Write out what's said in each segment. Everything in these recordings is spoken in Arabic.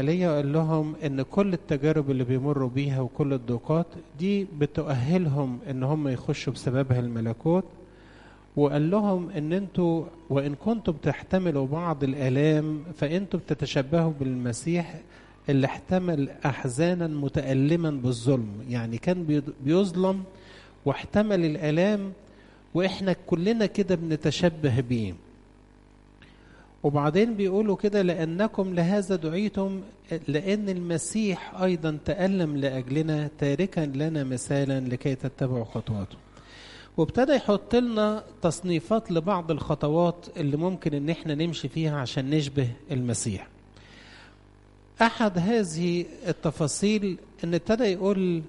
العملية وقال لهم ان كل التجارب اللي بيمروا بيها وكل الضيقات دي بتؤهلهم ان هم يخشوا بسببها الملكوت. وقال لهم ان انتوا وان كنتم تحتملوا بعض الآلام فانتم بتتشبهوا بالمسيح اللي احتمل احزانا متألما بالظلم. يعني كان بيظلم واحتمل الآلام، واحنا كلنا كده بنتشبه بيه. وبعدين بيقولوا كده لأنكم لهذا دعيتم، لأن المسيح أيضا تألم لأجلنا تاركا لنا مثالا لكي تتبعوا خطواته. وابتدى يحط لنا تصنيفات لبعض الخطوات اللي ممكن ان احنا نمشي فيها عشان نشبه المسيح. أحد هذه التفاصيل ان ابتدى يقول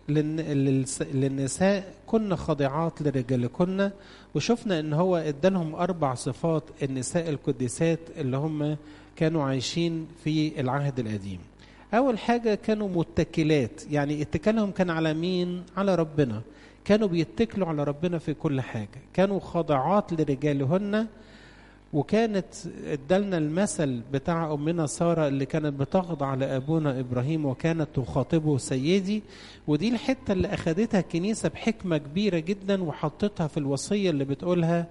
للنساء كن خاضعات لرجالكن، وشفنا ان هو ادالهم 4 صفات النساء القديسات اللي هم كانوا عايشين في العهد القديم. اول حاجة كانوا متكلات، يعني اتكالهم كان على مين؟ على ربنا. كانوا بيتكلوا على ربنا في كل حاجة. كانوا خاضعات لرجالهن. وكانت ادالنا المثل بتاع أمنا سارة اللي كانت بتخضع لأبونا إبراهيم وكانت تخاطبه سيدي. ودي الحتة اللي أخدتها الكنيسة بحكمة كبيرة جدا وحطتها في الوصية اللي بتقولها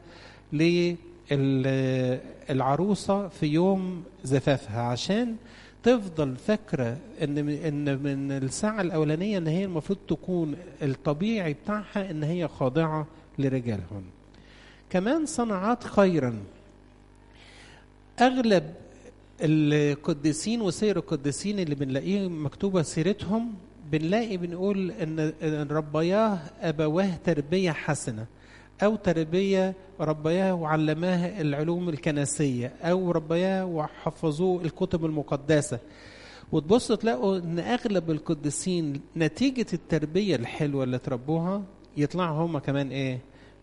للعروسة في يوم زفافها، عشان تفضل فاكرة إن من الساعة الأولانية إن هي المفروض تكون الطبيعي بتاعها إن هي خاضعة لرجالهم. كمان صنعات خيرا. أغلب القديسين وسير القديسين اللي بنلاقيه مكتوبة سيرتهم بنقول إن ربياه أبواه تربية حسنة، أو تربية ربياه وعلماه العلوم الكنسية، أو ربياه وحفظوه الكتب المقدسة. وتبص تلاقوا إن أغلب القديسين نتيجة التربية الحلوة اللي تربوها يطلعوا هم كمان إيه؟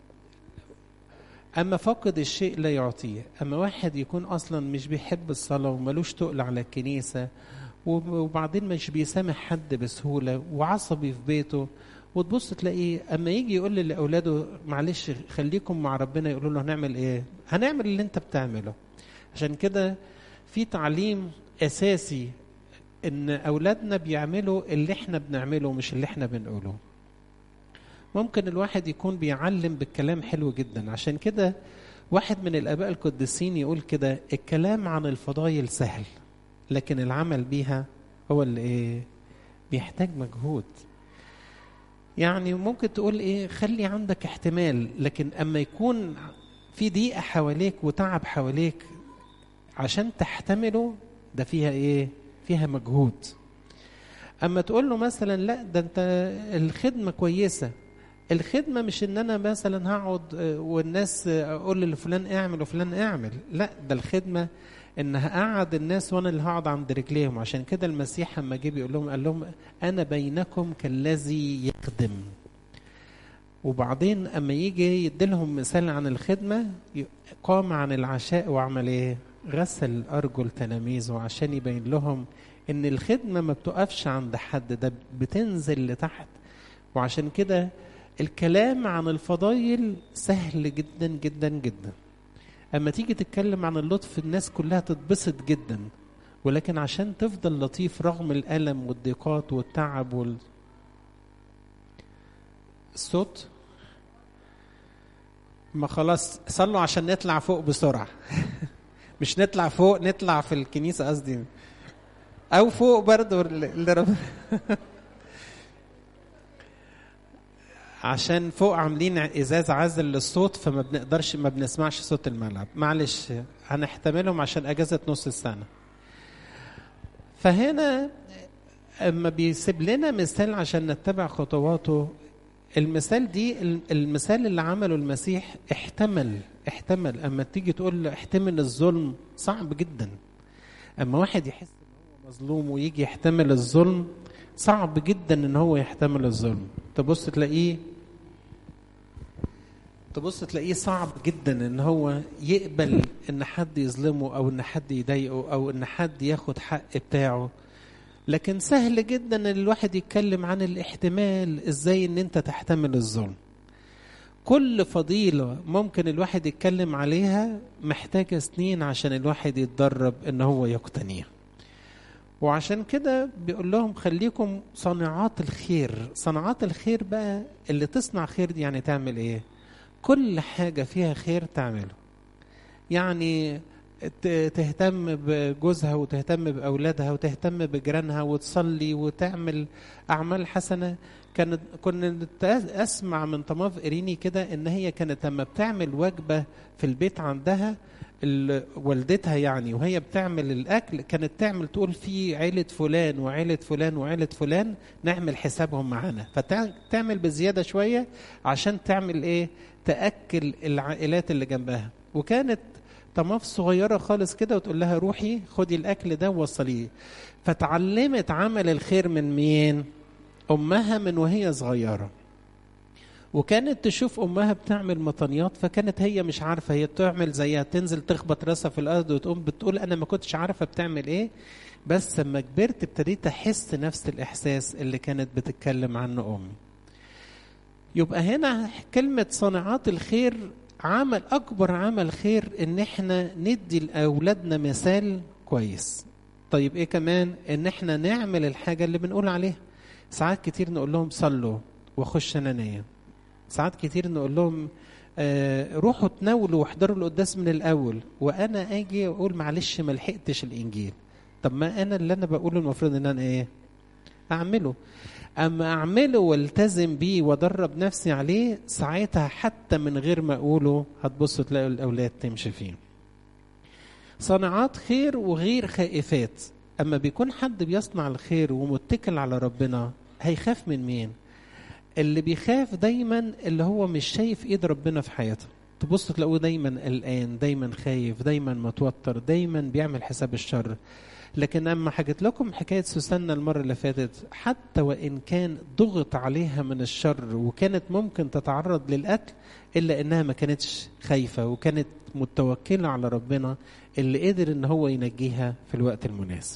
أما فقد الشيء لا يعطيه. أما واحد يكون أصلا مش بيحب الصلاة وملوش تقل على الكنيسة، وبعدين مش بيسامح حد بسهولة وعصبي في بيته، وتبص تلاقيه أما يجي يقول لأولاده معلش خليكم مع ربنا، يقولوا له هنعمل إيه؟ هنعمل اللي أنت بتعمله. عشان كده في تعليم أساسي إن أولادنا بيعملوا اللي إحنا بنعمله مش اللي إحنا بنقوله. ممكن الواحد يكون بيعلم بالكلام حلو جدا. عشان كده واحد من الآباء القديسين يقول كده الكلام عن الفضائل سهل، لكن العمل بيها هو اللي إيه؟ بيحتاج مجهود. يعني ممكن تقول إيه؟ خلي عندك احتمال، لكن أما يكون في ضيقة حواليك وتعب حواليك عشان تحتمله ده فيها إيه؟ فيها مجهود. أما تقول له مثلا لا ده أنت الخدمة كويسة. الخدمة مش ان انا مثلا هقعد والناس اقول لفلان اعمل وفلان اعمل، لا ده الخدمة ان هقعد الناس وانا اللي هقعد عند رجليهم. عشان كده المسيح لما جه بيقول لهم قال لهم انا بينكم كالذي يخدم. وبعدين اما يجي يديلهم مثال عن الخدمة قام عن العشاء وعمل ايه؟ غسل ارجل تلاميذه، عشان يبين لهم ان الخدمة ما بتقفش عند حد، ده بتنزل لتحت. وعشان كده الكلام عن الفضائل سهل جدا جدا جدا. اما تيجي تتكلم عن اللطف الناس كلها تتبسط جدا، ولكن عشان تفضل لطيف رغم الألم والضيقات والتعب الصوت ما خلاص صلوا عشان نطلع فوق بسرعة. مش نطلع فوق، نطلع في الكنيسة قصدي، او فوق برضو اللي عشان فوق عاملين ازاز عازل للصوت فما بنقدرش ما بنسمعش صوت الملعب. معلش هنحتملهم عشان اجازة نص السنة. فهنا اما بيسيب لنا مثال عشان نتبع خطواته، المثال دي المثال اللي عمله المسيح احتمل. اما تيجي تقول له احتمل الظلم صعب جدا. اما واحد يحس ان هو مظلوم ويجي يحتمل الظلم صعب جدا ان هو يحتمل الظلم. تبص تلاقيه صعب جدا ان هو يقبل ان حد يظلمه او ان حد يضايقه او ان حد ياخد حق بتاعه. لكن سهل جدا ان الواحد يتكلم عن الاحتمال، ازاي ان انت تحتمل الظلم. كل فضيلة ممكن الواحد يتكلم عليها محتاجة سنين عشان الواحد يتدرب ان هو يقتنيها. وعشان كده بيقول لهم خليكم صانعات الخير. صناعات الخير بقى اللي تصنع خير دي يعني تعمل ايه؟ كل حاجة فيها خير تعمله. يعني تهتم بجوزها وتهتم بأولادها وتهتم بجيرانها وتصلي وتعمل أعمال حسنة. كنت أسمع من طماف إريني كده إن هي كانت لما بتعمل وجبة في البيت عندها والدتها يعني، وهي بتعمل الأكل كانت تعمل تقول في عيلة فلان وعيلة فلان وعيلة فلان نعمل حسابهم معانا، فتعمل بزيادة شوية عشان تعمل إيه؟ تأكل العائلات اللي جنبها. وكانت طماف صغيرة خالص كده وتقول لها روحي خدي الأكل ده ووصليه. فتعلمت عمل الخير من مين؟ أمها من وهي صغيرة. وكانت تشوف أمها بتعمل مطنيات، فكانت هي مش عارفة، هي بتعمل زيها، تنزل تخبط راسها في الأرض وتقوم بتقول أنا ما كنتش عارفة بتعمل إيه، بس لما كبرت ابتديت أحس نفس الإحساس اللي كانت بتتكلم عنه أمي. يبقى هنا كلمة صانعات الخير أكبر عمل خير إن إحنا ندي لأولادنا مثال كويس. طيب إيه كمان؟ إن إحنا نعمل الحاجة اللي بنقول عليها. ساعات كتير نقول لهم صلوا وخش أنا نايم. ساعات كتير نقول لهم روحوا تناولوا واحضروا القداس من الأول، وأنا أجي أقول معلش ما لحقتش الإنجيل. طب ما أنا اللي أنا بقوله المفروض إن أنا إيه؟ أعمله. أما أعمله والتزم بيه وأدرب نفسي عليه، ساعتها حتى من غير ما أقوله هتبصوا تلاقوا الأولاد تمشي فيه. صناعات خير وغير خائفات. أما بيكون حد بيصنع الخير ومتكل على ربنا هيخاف من مين؟ اللي بيخاف دايما اللي هو مش شايف ايد ربنا في حياته. تبص تلاقوه دايما قلقان، دايما خايف، دايما متوتر، دايما بيعمل حساب الشر. لكن اما حكيت لكم حكاية سوسنة المرة اللي فاتت، حتى وان كان ضغط عليها من الشر وكانت ممكن تتعرض للقتل، الا انها ما كانتش خايفة وكانت متوكلة على ربنا اللي قدر ان هو ينجيها في الوقت المناسب.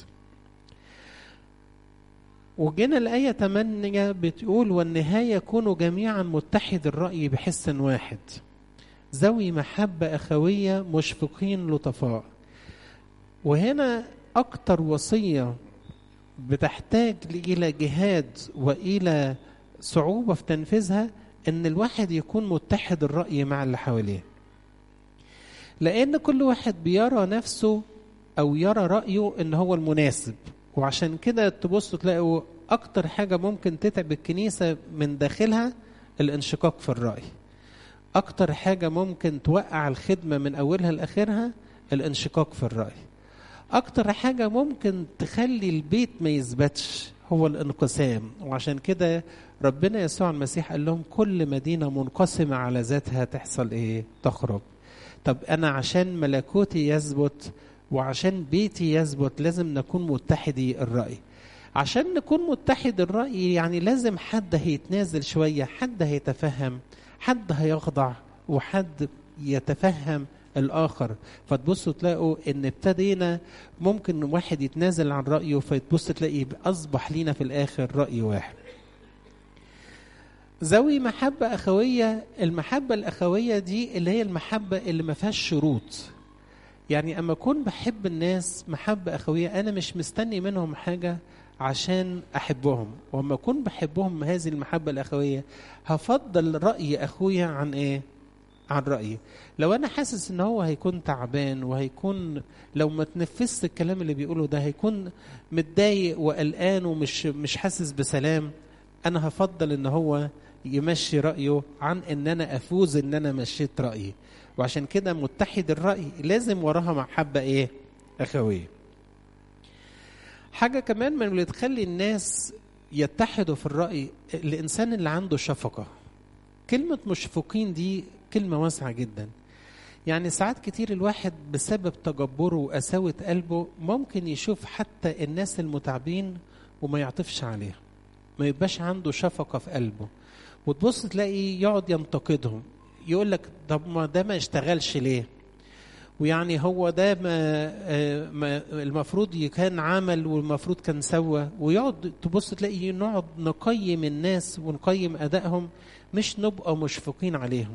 وجينا الآية 8 بتقول والنهاية كونوا جميعا متحد الرأي بحس واحد ذوي محبة أخوية مشفقين لطفاء. وهنا أكتر وصية بتحتاج إلى جهاد وإلى صعوبة في تنفيذها إن الواحد يكون متحد الرأي مع اللي حواليه، لأن كل واحد بيرى نفسه أو يرى رأيه إن هو المناسب. وعشان كده تبصوا تلاقوا أكتر حاجة ممكن تتعب الكنيسة من داخلها الانشقاق في الرأي. أكتر حاجة ممكن توقع الخدمة من أولها لآخرها الانشقاق في الرأي. أكتر حاجة ممكن تخلي البيت ما يثبتش هو الانقسام. وعشان كده ربنا يسوع المسيح قال لهم كل مدينة منقسمة على ذاتها تحصل إيه؟ تخرب. طب أنا عشان ملكوتي يثبت وعشان بيتي يثبت لازم نكون متحدي الرأي. عشان نكون متحد الرأي يعني لازم حد هيتنازل شوية، حد هيتفهم، حد هيخضع، وحد يتفهم الآخر. فتبصوا تلاقوا إن ابتدينا ممكن واحد يتنازل عن رأيه، فتبص تلاقي أصبح لينا في الآخر رأي واحد. ذوي محبة أخوية. المحبة الأخوية دي اللي هي المحبة اللي ما فيهاش شروط. يعني أما أكون بحب الناس محبة أخوية أنا مش مستني منهم حاجة عشان أحبهم. وأما أكون بحبهم هذه المحبة الأخوية هفضل رأي أخويا عن إيه؟ عن رأيي. لو أنا حاسس إن هو هيكون تعبان وهيكون لو ما تنفذت الكلام اللي بيقوله ده هيكون متضايق وقلقان ومش حاسس بسلام، أنا هفضل إن هو يمشي رأيه عن إن أنا أفوز إن أنا مشيت رأيي. وعشان كده متحد الرأي لازم وراها محبة إيه؟ أخوية. حاجة كمان من اللي تخلي الناس يتحدوا في الرأي الإنسان اللي عنده شفقة. كلمة مشفقين دي كلمة واسعة جدا. يعني ساعات كتير الواحد بسبب تجبره وقساوة قلبه ممكن يشوف حتى الناس المتعبين وما يعطفش عليها، ما يبقاش عنده شفقة في قلبه. وتبص تلاقي يقعد ينتقدهم، يقول لك طب ما ده ما اشتغلش ليه؟ ويعني هو ده ما المفروض كان عمل والمفروض كان سوى. ويقعد تبص تلاقي نقعد نقيم الناس ونقيم أدائهم، مش نبقى مشفقين عليهم.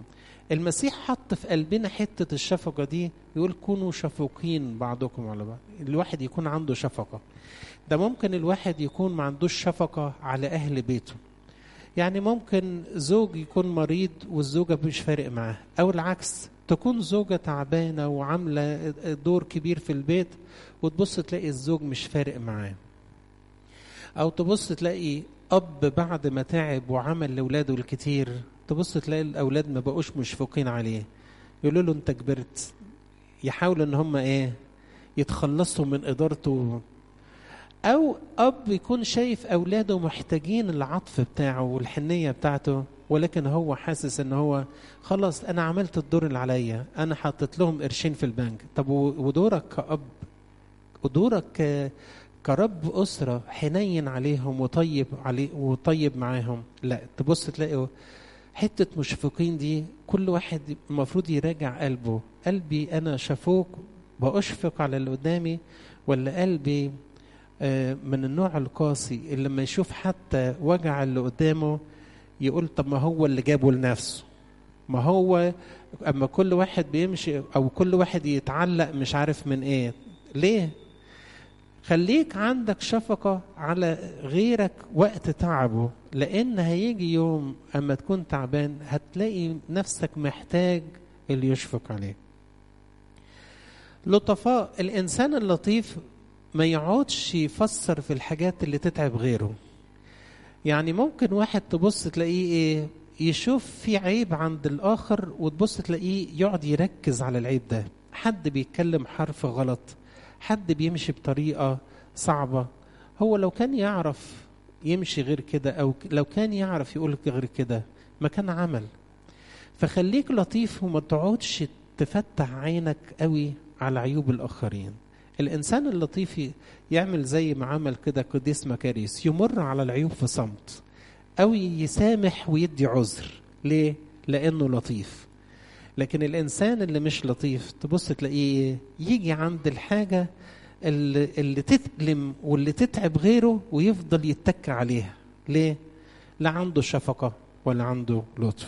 المسيح حط في قلبنا حتة الشفقة دي، يقول كونوا شفوقين بعضكم على بعض. الواحد يكون عنده شفقة. ده ممكن الواحد يكون ما عندوش شفقة على أهل بيته. يعني ممكن زوج يكون مريض والزوجة مش فارق معاه، أو العكس، تكون زوجة تعبانة وعاملة دور كبير في البيت وتبص تلاقي الزوج مش فارق معاه. أو تبص تلاقي أب بعد ما تعب وعمل لأولاده الكتير، تبص تلاقي الأولاد ما بقوش مشفقين عليه، يقولوا له أنت كبرت. يحاولوا أن هم يتخلصوا من إدارته. أو أب يكون شايف أولاده محتاجين العطف بتاعه والحنية بتاعته، ولكن هو حاسس أنه هو خلاص أنا عملت الدور اللي عليا، أنا حطيت لهم قرشين في البنك. طب ودورك كأب، ودورك كرب أسرة حنين عليهم وطيب معاهم؟ لا، تبص تلاقوا حتة مشفقين دي. كل واحد المفروض يراجع قلبه، قلبي أنا شفوق بأشفق على اللي قدامي، ولا قلبي من النوع القاسي اللي لما يشوف حتى وجع اللي قدامه يقول طب ما هو اللي جابه لنفسه. ما هو أما كل واحد بيمشي أو كل واحد يتعلق مش عارف من إيه ليه. خليك عندك شفقة على غيرك وقت تعبه، لأن هيجي يوم أما تكون تعبان هتلاقي نفسك محتاج اللي يشفق عليك. لطفاء. الإنسان اللطيف ما يقعدش يفسر في الحاجات اللي تتعب غيره. يعني ممكن واحد تبص تلاقيه يشوف في عيب عند الآخر وتبص تلاقيه يقعد يركز على العيب ده. حد بيتكلم حرف غلط، حد بيمشي بطريقة صعبة، هو لو كان يعرف يمشي غير كده أو لو كان يعرف يقول غير كده ما كان عمل. فخليك لطيف وما تقعدش تفتح عينك قوي على عيوب الآخرين. الإنسان اللطيف يعمل زي ما عمل كده قديس مكاريس، يمر على العيوب في صمت، أو يسامح ويدي عذر. ليه؟ لأنه لطيف. لكن الإنسان اللي مش لطيف تبص تلاقيه يجي عند الحاجة اللي تتألم واللي تتعب غيره ويفضل يتك عليها. ليه؟ لا عنده شفقة ولا عنده لطف.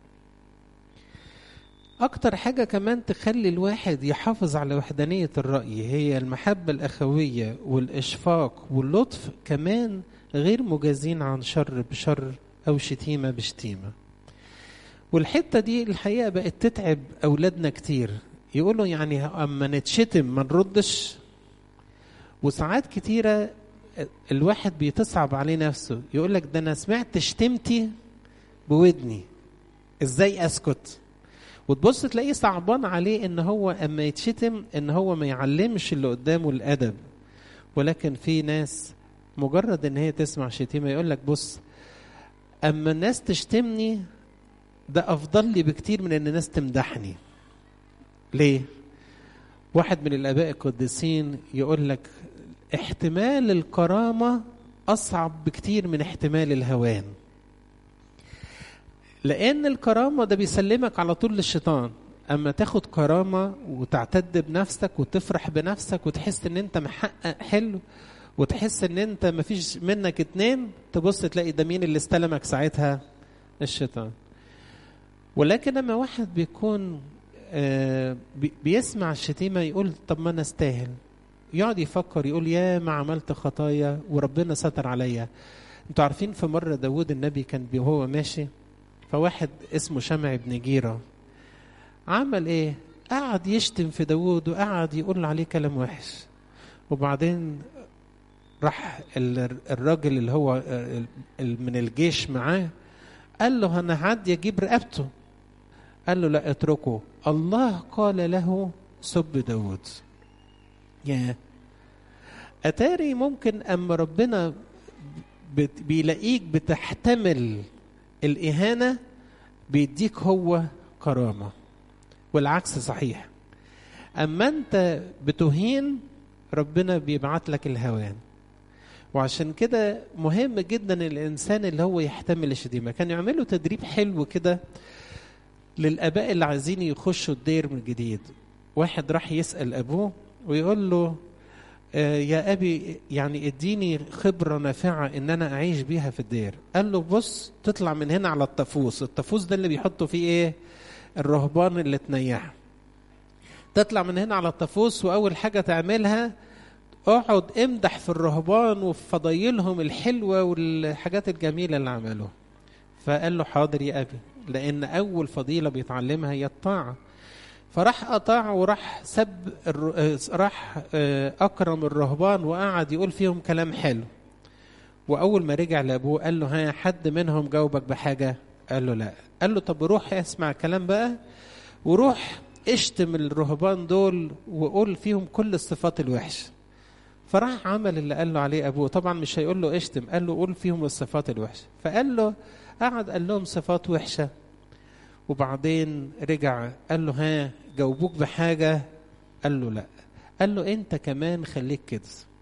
أكتر حاجة كمان تخلي الواحد يحافظ على وحدانية الرأي هي المحبة الأخوية والإشفاق واللطف، كمان غير مجازين عن شر بشر أو شتيمة بشتيمة. والحتة دي الحقيقة بقت تتعب أولادنا كتير. يقولوا يعني أما نتشتم ما نردش. وساعات كتيرة الواحد بيتصعب عليه نفسه، يقولك ده أنا سمعت شتمتي بودني، إزاي أسكت؟ وتبص تلاقيه صعبان عليه إن هو أما يتشتم إن هو ما يعلمش اللي قدامه الأدب. ولكن في ناس مجرد إن هي تسمع شتيمة يقولك بص، أما الناس تشتمني ده أفضل لي بكتير من أن الناس تمدحني. ليه؟ واحد من الآباء القديسين يقول لك احتمال الكرامة أصعب بكتير من احتمال الهوان. لأن الكرامة ده بيسلمك على طول للشيطان. أما تاخد كرامة وتعتد بنفسك وتفرح بنفسك وتحس أن أنت محقق حلو وتحس أن أنت مفيش منك اتنين، تبص تلاقي ده مين اللي استلمك ساعتها؟ الشيطان. ولكن لما واحد بيكون بيسمع الشتيمة يقول طب ما أنا استاهل، يقعد يفكر يقول يا ما عملت خطايا وربنا ستر عليا. انتوا عارفين في مرة داود النبي كان وهو ماشي، فواحد اسمه شمع بن جيرة عمل ايه؟ قعد يشتم في داود وقعد يقول عليه كلام وحش. وبعدين راح الراجل اللي هو من الجيش معاه قال له أنا هعدي أجيب رقبته. قال له لا اتركه، الله قال له سب داود. يا أتاري ممكن أما ربنا بيلاقيك بتحتمل الإهانة بيديك هو كرامة، والعكس صحيح. أما أنت بتهين ربنا بيبعت لك الهوان. وعشان كده مهم جدا الإنسان اللي هو يحتمل الشتيمة. كان يعملوا تدريب حلو كده للآباء اللي عايزين يخشوا الدير من جديد. واحد راح يسأل أبوه ويقول له يا أبي يعني اديني خبرة نافعة إن أنا أعيش بيها في الدير. قال له بص، تطلع من هنا على الطفوس. الطفوس ده اللي بيحطوا فيه إيه؟ الرهبان اللي تنيحوا. تطلع من هنا على الطفوس، وأول حاجة تعملها اقعد امدح في الرهبان وفي فضايلهم الحلوة والحاجات الجميلة اللي عملوها. فقال له حاضر يا أبي، لأن أول فضيلة بيتعلمها هي الطاعة. فراح أطاع وراح راح أكرم الرهبان وقعد يقول فيهم كلام حلو. وأول ما رجع لأبوه قال له ها حد منهم جاوبك بحاجة؟ قال له لا. قال له طب روح اسمع كلام بقى، وروح اشتم الرهبان دول وقول فيهم كل الصفات الوحشة. فراح عمل اللي قال له عليه أبوه. طبعا مش هيقول له اشتم، قال له قول فيهم الصفات الوحشة. فقال له قعد قال لهم صفات وحشة، وبعدين رجع قال له ها جاوبوك بحاجة؟ قال له لا. قال له انت كمان خليك كده.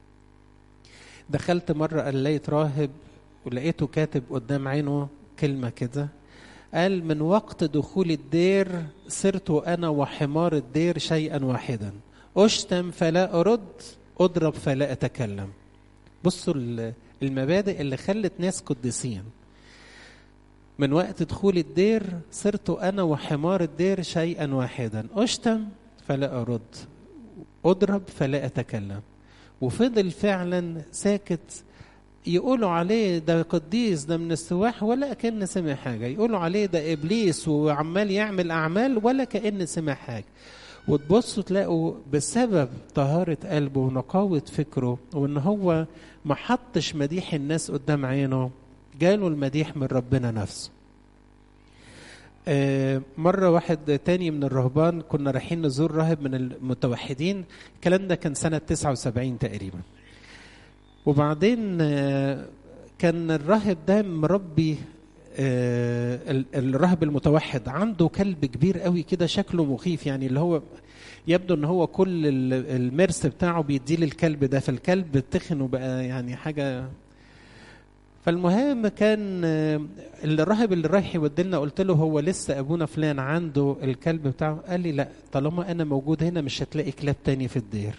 دخلت مرة لقيت راهب ولقيته كاتب قدام عينه كلمة كده، قال من وقت دخول الدير صرت أنا وحمار الدير شيئا واحدا، أشتم فلا أرد، أضرب فلا أتكلم. بصوا المبادئ اللي خلت ناس قديسين. من وقت دخول الدير صرت أنا وحمار الدير شيئا واحدا، أشتم فلا أرد، أضرب فلا أتكلم. وفضل فعلا ساكت. يقولوا عليه ده قديس، ده من السواح، ولا كأن سمع حاجة. يقولوا عليه ده إبليس وعمال يعمل أعمال، ولا كأن سمع حاجة. وتبصوا تلاقوا بسبب طهارة قلبه ونقاوة فكره، وإن هو ما حطش مديح الناس قدام عينه، جاله المديح من ربنا نفسه. مرة واحد تاني من الرهبان كنا رايحين نزور راهب من المتوحدين، الكلام ده كان سنة 79 تقريبا. وبعدين كان الراهب ده مربي الراهب المتوحد عنده كلب كبير قوي كده شكله مخيف، يعني اللي هو يبدو ان هو كل المرس بتاعه بيديه للكلب ده، فالكلب اتخن وبقى يعني حاجة. فالمهم كان الراهب اللي رايح يودلنا قلت له هو لسه ابونا فلان عنده الكلب بتاعه؟ قال لي لا، طالما انا موجود هنا مش هتلاقي كلاب تاني في الدير.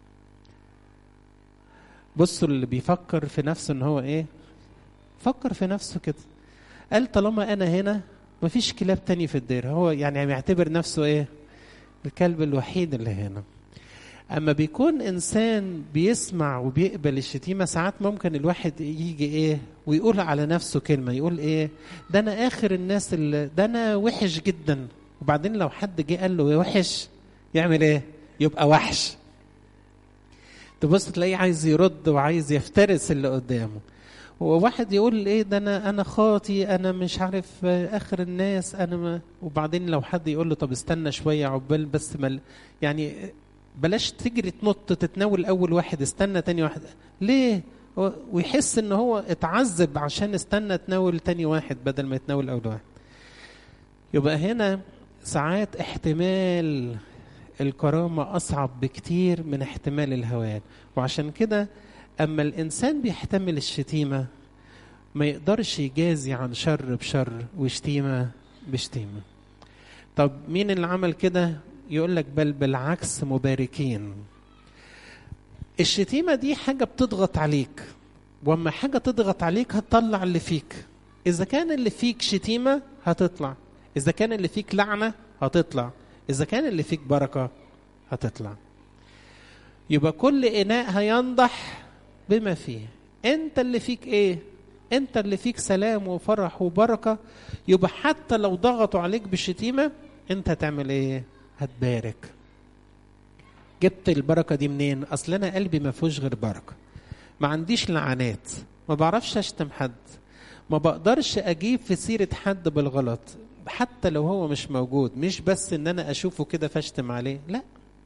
بصوا اللي بيفكر في نفسه ان هو ايه، فكر في نفسه كده. قال طالما انا هنا مفيش كلاب تاني في الدير. هو يعني بيعتبر نفسه ايه، الكلب الوحيد اللي هنا. اما بيكون انسان بيسمع وبيقبل الشتيمة، ساعات ممكن الواحد يجي ايه ويقول على نفسه كلمة، يقول ايه ده انا اخر الناس، اللي ده انا وحش جدا. وبعدين لو حد جه قال له وحش يعمل ايه؟ يبقى وحش. تبص تلاقيه عايز يرد وعايز يفترس اللي قدامه. وواحد يقول ايه ده انا خاطي، انا مش عارف اخر الناس انا ما. وبعدين لو حد يقول له طب استنى شويه عقبال بس يعني بلاش تجري تنط تتناول اول واحد، استنى تاني واحد. ليه؟ ويحس ان هو اتعذب عشان استنى تناول تاني واحد بدل ما يتناول اول واحد. يبقى هنا ساعات احتمال الكرامة أصعب بكتير من احتمال الهوان. وعشان كده أما الإنسان بيحتمل الشتيمة ما يقدرش يجازي عن شر بشر وشتيمة بشتيمة. طب مين اللي عمل كده؟ يقول لك بل بالعكس مباركين. الشتيمة دي حاجة بتضغط عليك، وأما حاجة تضغط عليك هتطلع اللي فيك. إذا كان اللي فيك شتيمة هتطلع، إذا كان اللي فيك لعنة هتطلع، إذا كان اللي فيك بركة هتطلع. يبقى كل إناء هينضح بما فيه. أنت اللي فيك إيه؟ أنت اللي فيك سلام وفرح وبركة. يبقى حتى لو ضغطوا عليك بالشتيمة أنت هتعمل إيه؟ هتبارك. جبت البركة دي منين؟ أصل أنا قلبي ما فيهوش غير بركة، ما عنديش لعنات، ما بعرفش أشتم حد، ما بقدرش أجيب في سيرة حد بالغلط حتى لو هو مش موجود. مش بس ان انا اشوفه كده فاشتم عليه، لا.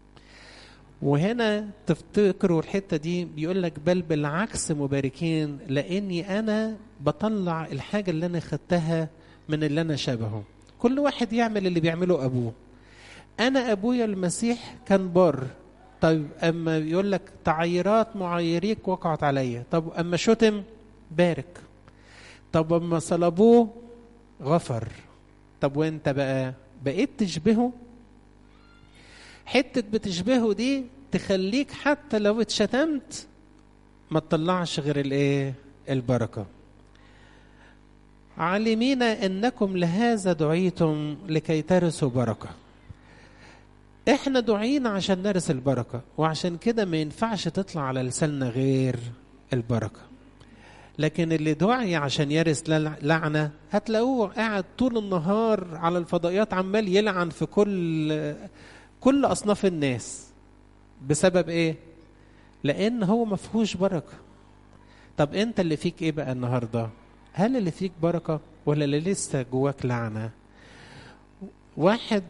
وهنا تفتكروا الحتة دي بيقول لك بل بالعكس مباركين، لاني انا بطلع الحاجة اللي انا خدتها من اللي انا شبهه. كل واحد يعمل اللي بيعمله ابوه. انا ابويا المسيح كان بار، طيب اما يقول لك تعيرات معيريك وقعت عليا، طب اما شتم بارك، طب اما صلبوه غفر. طب وانت بقى بقيت تشبهه. حتة بتشبهه دي تخليك حتى لو اتشتمت ما تطلعش غير الايه؟ البركة. عالمين انكم لهذا دعيتم لكي ترثوا بركة. احنا دعينا عشان نرث البركة، وعشان كده ما ينفعش تطلع على لساننا غير البركة. لكن اللي دعي عشان يرث لعنة هتلاقوه قاعد طول النهار على الفضائيات عمال يلعن في كل أصناف الناس. بسبب ايه؟ لأن هو مفهوش بركة. طب انت اللي فيك ايه بقى النهاردة؟ هل اللي فيك بركة ولا اللي لسه جواك لعنة؟ واحد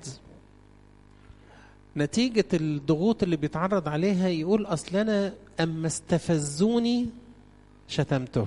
نتيجة الضغوط اللي بيتعرض عليها يقول أصل أنا أما استفزوني شتمته،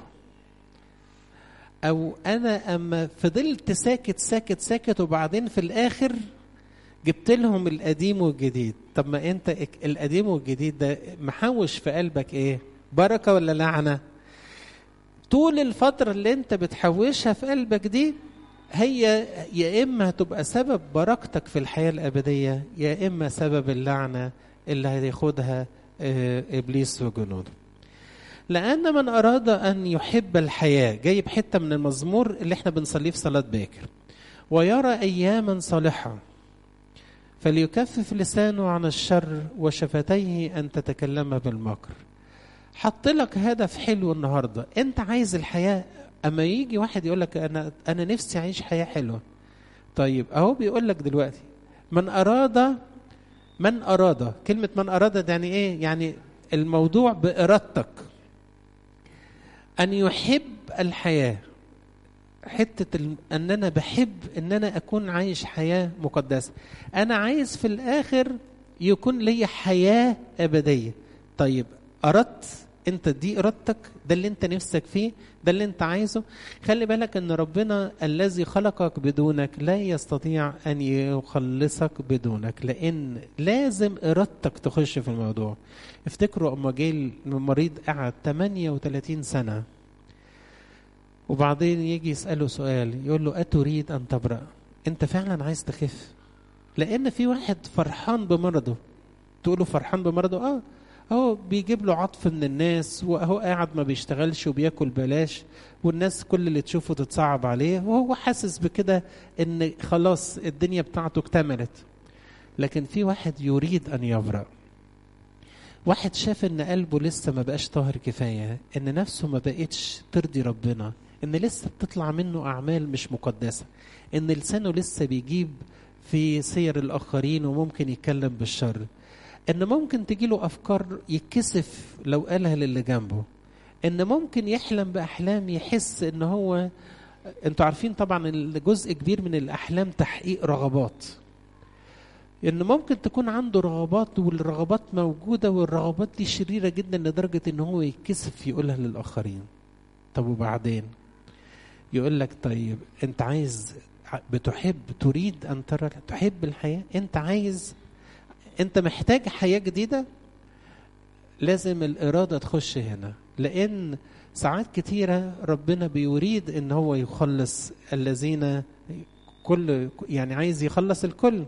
أو أنا أما فضلت ساكت ساكت ساكت وبعدين في الآخر جبت لهم القديم والجديد. طب ما أنت القديم والجديد ده محوش في قلبك إيه؟ بركة ولا لعنة؟ طول الفترة اللي أنت بتحوشها في قلبك دي هي يا إما هتبقى سبب بركتك في الحياة الأبدية، يا إما سبب اللعنة اللي هياخدها إبليس وجنوده. لأن من أراد أن يحب الحياة، جايب حتة من المزمور اللي احنا بنصليه في صلاة باكر، ويرى أياما صالحة فليكفف لسانه عن الشر وشفتيه أن تتكلم بالمكر. حط لك هدف حلو النهاردة، أنت عايز الحياة. أما يجي واحد يقول لك أنا نفسي أعيش حياة حلوة، طيب أهو بيقول لك دلوقتي من أراد كلمة من أراد ده يعني إيه؟ يعني الموضوع بإرادتك أن يحب الحياة. حتة أن أنا بحب أن أنا أكون عايش حياة مقدسة، أنا عايز في الآخر يكون لي حياة أبدية. طيب أردت أنت دي إرادتك، ده اللي أنت نفسك فيه، ده اللي أنت عايزه. خلي بالك أن ربنا الذي خلقك بدونك لا يستطيع أن يخلصك بدونك، لأن لازم إرادتك تخش في الموضوع. افتكروا أما جه المريض قعد 38 سنة وبعدين يجي يسأله سؤال، يقول له أتريد أن تبرأ؟ أنت فعلا عايز تخف؟ لأن في واحد فرحان بمرضه، تقوله فرحان بمرضه؟ هو بيجيب له عطف من الناس، وهو قاعد ما بيشتغلش وبياكل بلاش، والناس كل اللي تشوفه تتصعب عليه، وهو حاسس بكده ان خلاص الدنيا بتاعته اكتملت. لكن في واحد يريد ان يبرأ، واحد شاف ان قلبه لسه ما بقاش طاهر كفاية، ان نفسه ما بقتش ترضي ربنا، ان لسه بتطلع منه اعمال مش مقدسة، ان لسانه لسه بيجيب في سير الاخرين وممكن يتكلم بالشر، ان ممكن تجيله افكار يتكسف لو قالها للي جنبه، ان ممكن يحلم باحلام يحس ان هو، انتوا عارفين طبعا الجزء كبير من الاحلام تحقيق رغبات، ان ممكن تكون عنده رغبات والرغبات موجودة والرغبات دي شريرة جدا لدرجة ان هو يتكسف يقولها للاخرين. طب وبعدين يقول لك طيب انت عايز بتحب تريد ان ترى تحب الحياة، انت محتاج حياة جديدة، لازم الإرادة تخش هنا. لأن ساعات كتيرة ربنا بيريد ان هو يخلص الذين يعني عايز يخلص الكل.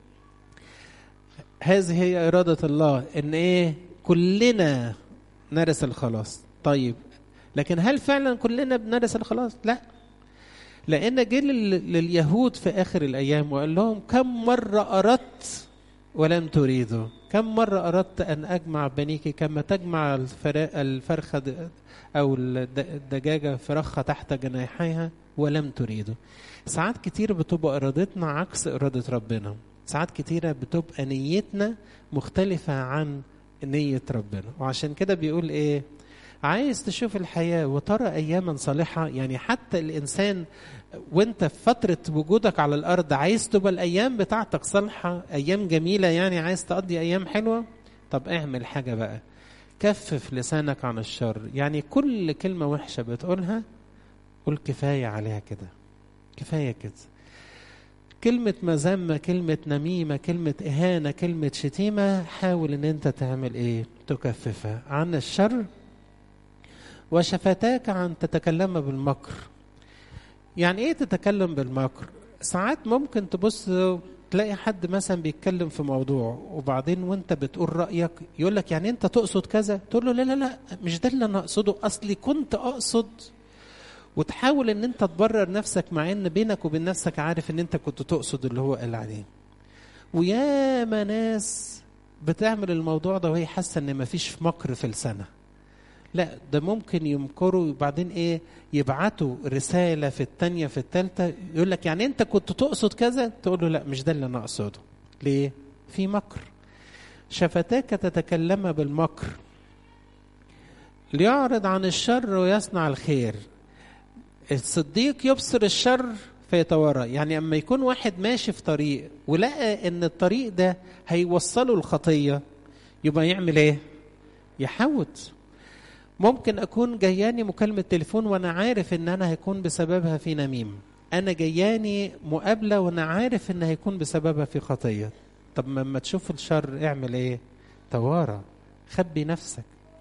هذه هي إرادة الله، ان ايه؟ كلنا نرث الخلاص. طيب لكن هل فعلا كلنا بنرث الخلاص؟ لا، لأن جه لليهود في آخر الأيام وقال لهم كم مرة أردت ولم تريدوا، كم مرة أردت أن أجمع بنيك كما تجمع الفرخة أو الدجاجة فرخة تحت جناحيها ولم تريدوا. ساعات كتير بتبقى إرادتنا عكس إرادة ربنا، ساعات كتيرة بتبقى نيتنا مختلفة عن نية ربنا. وعشان كده بيقول إيه؟ عايز تشوف الحياة وترى أياما صالحة، يعني حتى الإنسان وانت في فترة وجودك على الأرض عايز تبقى الأيام بتاعتك صالحة، أيام جميلة، يعني عايز تقضي أيام حلوة. طب اعمل حاجة بقى، كفف لسانك عن الشر، يعني كل كلمة وحشة بتقولها قول كفاية عليها كده، كفاية كده. كلمة مذمة، كلمة نميمة، كلمة إهانة، كلمة شتيمة، حاول ان انت تعمل ايه؟ تكففها عن الشر. وشفتاك عن تتكلم بالمكر. يعني ايه تتكلم بالمكر؟ ساعات ممكن تبص تلاقي حد مثلا بيتكلم في موضوع وبعدين وانت بتقول رأيك يقول لك يعني انت تقصد كذا، تقول له لا لا لا مش ده اللي انا اقصده، اصلي كنت اقصد. وتحاول ان انت تبرر نفسك مع ان بينك وبين نفسك عارف ان انت كنت تقصد اللي هو قال عليه. وياما ناس بتعمل الموضوع ده وهي حاسه ان مفيش مكر في لسانها. لا، ده ممكن يمكروا وبعدين ايه، يبعتوا رساله في الثانيه في الثالثه يقول لك يعني انت كنت تقصد كذا، تقول له لا مش ده اللي انا اقصده. ليه؟ في مكر. شفتاك تتكلم بالمكر، ليعرض عن الشر ويصنع الخير. الصديق يبصر الشر فيتورى. يعني اما يكون واحد ماشي في طريق ولقى ان الطريق ده هيوصله الخطيه، يبقى يعمل ايه؟ يحوط. ممكن اكون جياني مكالمه تليفون وانا عارف ان انا هيكون بسببها في نميم، انا جياني مقابله وانا عارف ان هيكون بسببها في خطيه. طب لما تشوف الشر اعمل ايه؟ توارى، خبي نفسك.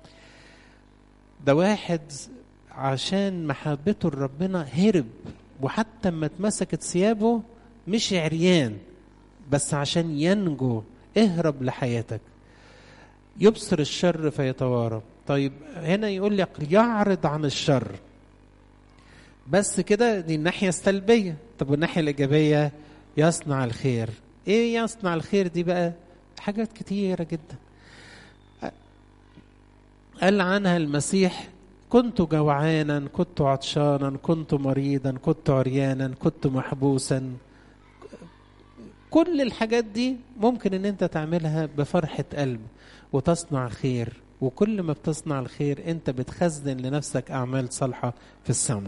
ده واحد عشان محبته لربنا هرب، وحتى ما اتمسكت ثيابه مش عريان، بس عشان ينجو. اهرب لحياتك. يبصر الشر فيتوارى. طيب هنا يقول لك يعرض عن الشر، بس كده دي الناحية السلبية. طب والناحية الإيجابية يصنع الخير. ايه يصنع الخير دي بقى؟ حاجات كتيرة جدا قال عنها المسيح: كنت جوعانا، كنت عطشانا، كنت مريضا، كنت عريانا، كنت محبوسا. كل الحاجات دي ممكن ان انت تعملها بفرحة قلب وتصنع خير. وكل ما بتصنع الخير انت بتخزن لنفسك اعمال صالحة في السماء.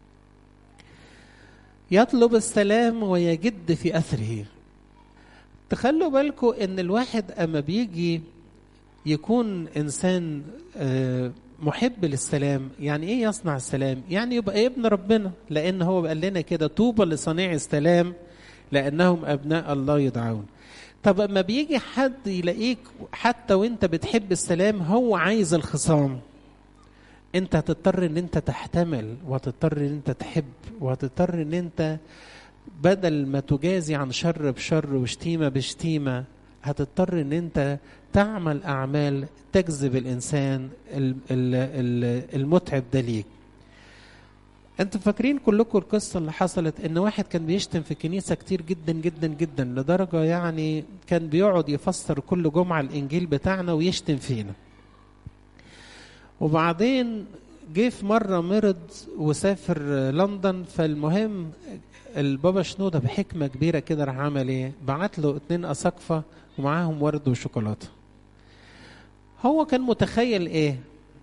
يطلب السلام ويجد في اثره. تخلوا بالكم ان الواحد اما بيجي يكون انسان محب للسلام. يعني ايه يصنع السلام؟ يعني يبقى ابن ربنا، لان هو قال لنا كده: طوبى لصانعي السلام لانهم ابناء الله يدعون. طب اما بيجي حد يلاقيك حتى وانت بتحب السلام هو عايز الخصام، انت هتضطر ان انت تحتمل، وهتضطر ان انت تحب، وهتضطر ان انت بدل ما تجازي عن شر بشر وشتيمة بشتيمة، هتضطر ان انت تعمل اعمال تجذب الانسان المتعب ده ليك. انتوا فاكرين كلكم القصة اللي حصلت ان واحد كان بيشتم في الكنيسة كتير جدا جدا جدا، لدرجة يعني كان بيقعد يفسر كل جمعة الانجيل بتاعنا ويشتم فينا. وبعدين جه في مرة مرض وسافر لندن. فالمهم البابا شنودة بحكمة كبيرة كده راح عمل ايه؟ بعت له 2 أساقفة ومعاهم ورد وشوكولاتة. هو كان متخيل ايه؟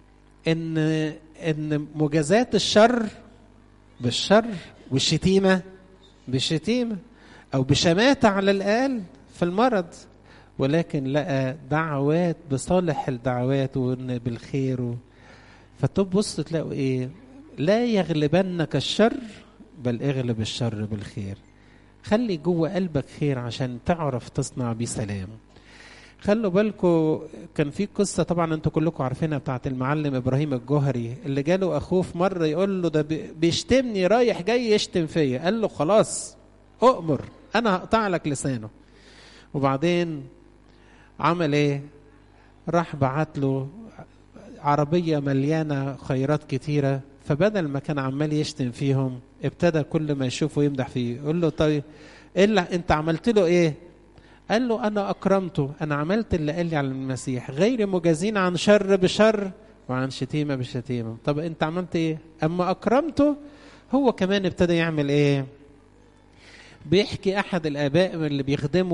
ان مجازات الشر بالشر والشتيمة بالشتيمة او بشماتة على الاقل في المرض، ولكن لقى دعوات بصالح الدعوات بالخير. فتبص تلاقوا ايه؟ لا يغلبنك الشر بل اغلب الشر بالخير. خلي جوه قلبك خير عشان تعرف تصنع بيه سلام. خلوا بالكم كان في قصة طبعا انتوا كلكم عارفينها بتاعت المعلم ابراهيم الجوهري اللي جاله اخوه في مرة يقول له: ده بيشتمني رايح جاي يشتم فيا. قال له: خلاص اؤمر انا هقطع لك لسانه. وبعدين عمل ايه؟ راح بعت له عربية مليانة خيرات كتيرة. فبدل ما كان عمال يشتم فيهم ابتدى كل ما يشوفه يمدح فيه. يقول له: طيب إلا انت عملت له ايه؟ قال له: انا اكرمته، انا عملت اللي قال لي على المسيح: غير مجازين عن شر بشر وعن شتيمة بشتيمة. طب انت عملت ايه؟ اما اكرمته هو كمان ابتدى يعمل ايه؟ بيحكي احد الاباء من اللي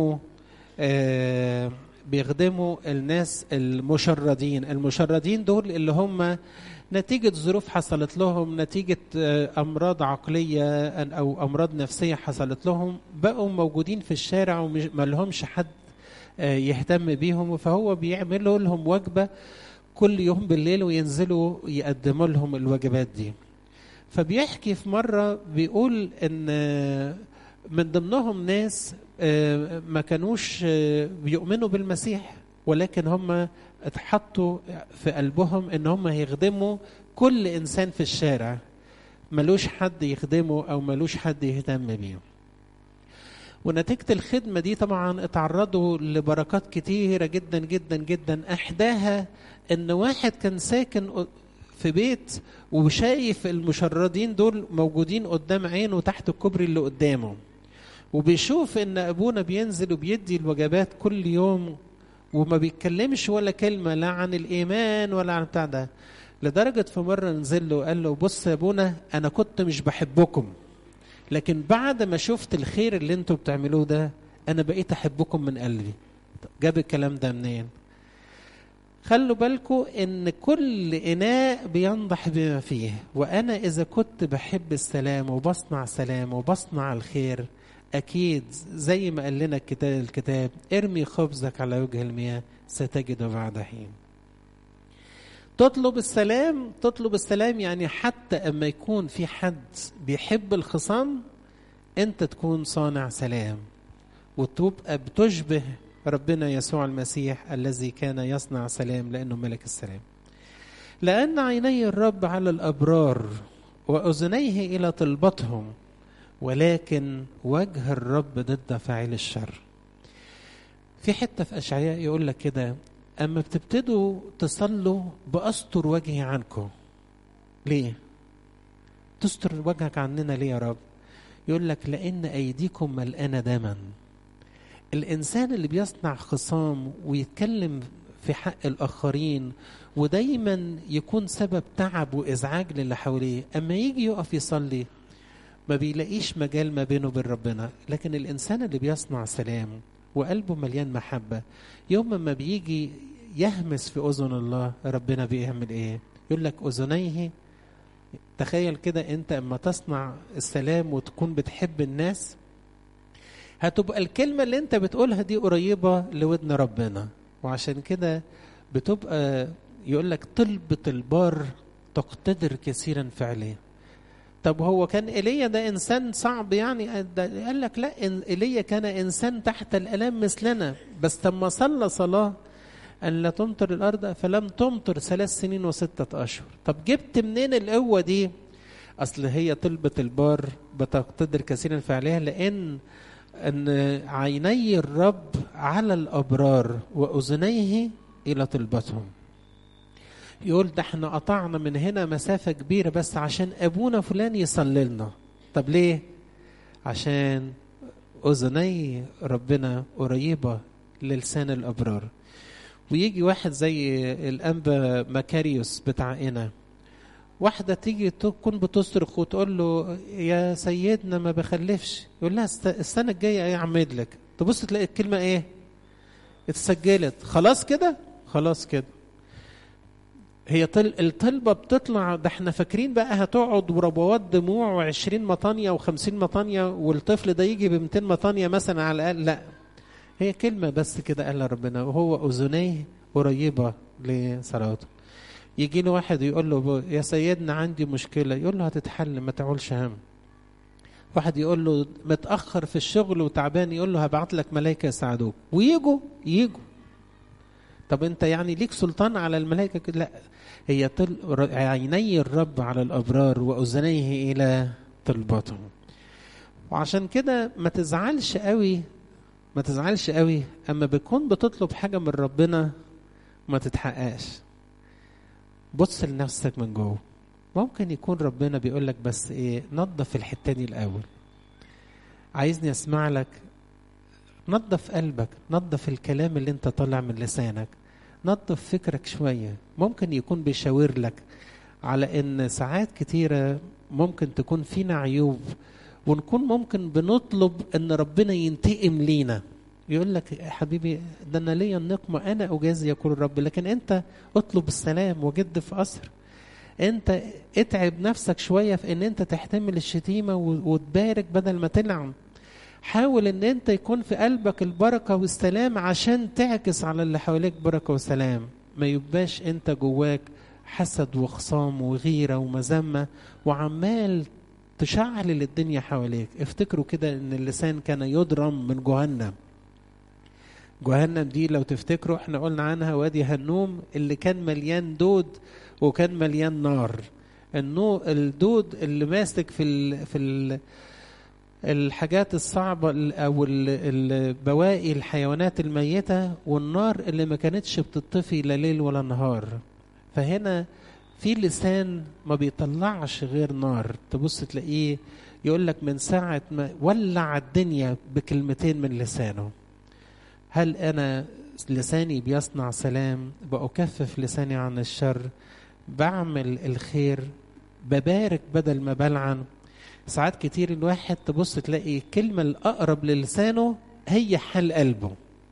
بيخدموا الناس المشردين. المشردين دول اللي هم نتيجة ظروف حصلت لهم، نتيجة أمراض عقلية أو أمراض نفسية حصلت لهم، بقوا موجودين في الشارع وما لهمش حد يهتم بيهم. فهو بيعملوا لهم وجبة كل يوم بالليل وينزلوا يقدموا لهم الوجبات دي. فبيحكي في مرة بيقول إن من ضمنهم ناس ما كانوش بيؤمنوا بالمسيح، ولكن هم اتحطوا في قلبهم ان هم يخدموا كل انسان في الشارع ملوش حد يخدمه او ملوش حد يهتم بيه. ونتيجة الخدمة دي طبعا اتعرضوا لبركات كتيرة جدا جدا جدا. احداها ان واحد كان ساكن في بيت وشايف المشردين دول موجودين قدام عينه تحت الكوبري اللي قدامه، وبيشوف ان ابونا بينزل وبيدي الوجبات كل يوم وما بيتكلمش ولا كلمة لا عن الإيمان ولا عن بتاع ده، لدرجة في مرة نزل له وقال له بص يا ابونا أنا كنت مش بحبكم، لكن بعد ما شفت الخير اللي انتوا بتعملوه ده أنا بقيت أحبكم من قلبي. جاب الكلام ده منين؟ خلوا بالكم ان كل اناء بينضح بما فيه، وانا اذا كنت بحب السلام وبصنع سلام وبصنع الخير، اكيد زي ما قال لنا الكتاب ارمي خبزك على وجه المياه ستجده بعد حين. تطلب السلام، تطلب السلام يعني حتى اما يكون في حد بيحب الخصام انت تكون صانع سلام، وتبقى بتشبه ربنا يسوع المسيح الذي كان يصنع سلام لأنه ملك السلام. لأن عيني الرب على الأبرار وأذنيه إلى طلبتهم، ولكن وجه الرب ضد فاعل الشر. في حتة في أشعياء يقول لك كده أما بتبتدوا تصلوا بأستر وجهي عنكم. ليه؟ تستر وجهك عننا ليه يا رب؟ يقول لك لأن أيديكم ملقانة دما. الإنسان اللي بيصنع خصام ويتكلم في حق الآخرين ودايما يكون سبب تعب وإزعاج للي حواليه، أما يجي يقف يصلي ما بيلاقيش مجال ما بينه وبين ربنا. لكن الإنسان اللي بيصنع سلام وقلبه مليان محبة، يوم ما بيجي يهمس في أذن الله ربنا بيعمل إيه؟ يقول لك أذنيه. تخيل كده أنت أما تصنع السلام وتكون بتحب الناس، هتبقى الكلمة اللي انت بتقولها دي قريبة لودن ربنا، وعشان كده بتبقى يقول لك طلبة البار تقتدر كثيرا فعليا. طب هو كان إيليا ده إنسان صعب يعني؟ قال لك لا، إيليا كان إنسان تحت الآلام مثلنا، بس لما صلى صلاة أن لا تمطر الأرض فلم تمطر 3 سنين و6 أشهر. طب جبت منين القوة دي؟ أصل هي طلبة البار بتقتدر كثيرا فعليا، لأن عيني الرب على الأبرار وأذنيه إلى طلبتهم. يقول ده احنا قطعنا من هنا مسافة كبيرة بس عشان أبونا فلان يصلي لنا. طب ليه؟ عشان أذني ربنا قريبة للسان الأبرار. ويجي واحد زي الأنبا مكاريوس بتاعنا، واحدة تيجي تكون بتصرخ وتقول له يا سيدنا ما بخلفش، يقول لها السنة الجاية ايه اعمد لك. تبص تلاقي الكلمة ايه؟ اتسجلت. خلاص كده، خلاص كده. هي الطلبة بتطلع، ده احنا فاكرين بقى هتقعد وربوات دموع و20 مطانية و50 مطانية والطفل ده يجي ب200 مطانية مثلا على الأقل. لا، هي كلمة بس كده قالها ربنا، وهو أذنيه قريبة لصلاته. يجي له واحد يقول له يا سيدنا عندي مشكلة، يقول له هتتحل ما تعولش هم. واحد يقول له متأخر في الشغل وتعبان، يقول له هبعت لك ملائكة يساعدوك، ويجوا. طب انت يعني ليك سلطان على الملائكة؟ لا، هي عيني الرب على الأبرار وأذنيه إلى طلبتهم. وعشان كده ما تزعلش قوي أما بتكون بتطلب حاجة من ربنا ما تتحققش. بص لنفسك من جوه، ممكن يكون ربنا بيقول لك بس ايه، نظف الحته دي الاول، عايزني اسمع لك. نظف قلبك، نظف الكلام اللي انت طالع من لسانك، نظف فكرك شويه. ممكن يكون بيشاور لك على ان ساعات كتيره ممكن تكون فينا عيوب، ونكون ممكن بنطلب ان ربنا ينتقم لينا. يقول لك يا حبيبي ده انا ليا النقمه انا اجازي يقول الرب، لكن انت اطلب السلام وجد في قصر. انت اتعب نفسك شويه في ان انت تحتمل الشتيمه وتبارك بدل ما تلعن. حاول ان انت يكون في قلبك البركه والسلام عشان تعكس على اللي حواليك بركه وسلام. ما يبقاش انت جواك حسد وخصام وغيره ومذمه وعمال تشعل الدنيا حواليك. افتكروا كده ان اللسان كان يضرم من جهنم. جهنم دي لو تفتكروا احنا قلنا عنها وادي هنوم اللي كان مليان دود وكان مليان نار. الدود اللي ماسك في الحاجات الصعبة او البواقي الحيوانات الميتة، والنار اللي ما كانتش بتطفي لا ليل ولا نهار. فهنا في لسان ما بيطلعش غير نار، تبص تلاقيه يقول لك من ساعة ما ولع الدنيا بكلمتين من لسانه. هل أنا لساني بيصنع سلام؟ بأكفف لساني عن الشر، بعمل الخير، ببارك بدل ما بلعن. ساعات كتير الواحد تبص تلاقي الكلمة الأقرب للسانه هي حال قلبه.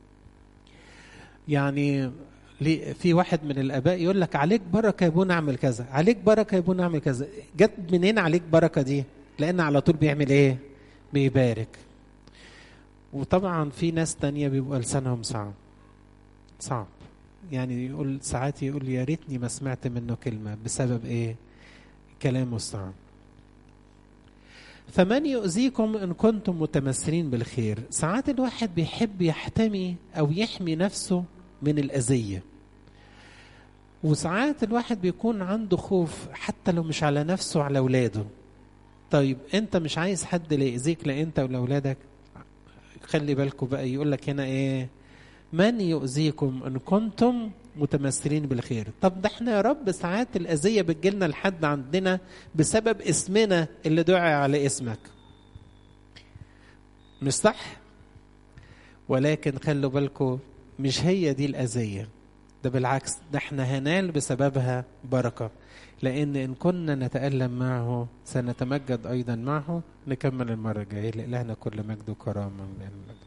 يعني في واحد من الآباء يقول لك عليك بركة يا ابونا اعمل كذا، عليك بركة يا ابونا اعمل كذا. جت منين عليك بركة دي؟ لأن على طول بيعمل ايه؟ بيبارك. وطبعا في ناس تانية بيبقى لسانهم صعب. يعني يقول ساعات يقول يا ريتني ما سمعت منه كلمة، بسبب ايه؟ كلامه صعب. فمن يؤذيكم إن كنتم متمثلين بالخير. ساعات الواحد بيحب يحتمي أو يحمي نفسه من الأذية، وساعات الواحد بيكون عنده خوف حتى لو مش على نفسه، على أولاده. طيب أنت مش عايز حد لا يأذيك، لا أنت ولا أولادك. خلي بالكم بقى، يقول لك هنا إيه؟ من يؤذيكم إن كنتم متمثلين بالخير. طب ده احنا يا رب ساعات الأذية بتجيلنا لحد عندنا بسبب اسمنا اللي دعي على اسمك، مش صح؟ ولكن خلوا بالكم، مش هي دي الأذية، ده بالعكس، ده احنا هنال بسببها بركة، لأن إن كنا نتألم معه سنتمجد أيضا معه. نكمل المرة الجاية. لإلهنا كل مجد وكرامة من